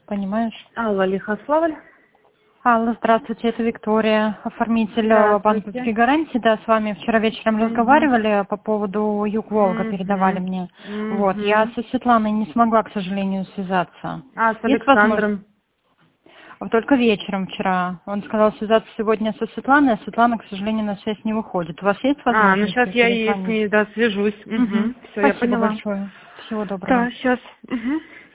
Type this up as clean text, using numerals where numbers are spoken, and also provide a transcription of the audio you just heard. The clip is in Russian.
понимаешь? Алла Лихославль. Алла, здравствуйте, это Виктория, оформитель банковской гарантии. Да, с вами вчера вечером разговаривали по поводу Юг-Волга, передавали мне. Вот, я со Светланой не смогла, к сожалению, связаться. А, с Александром? Только вечером вчера. Он сказал связаться сегодня со Светланой, а Светлана, к сожалению, на связь не выходит. У вас есть возможность? Ну сейчас я ей с ней, да, свяжусь. Все, я Спасибо поняла. большое. Всего доброго. Да, сейчас.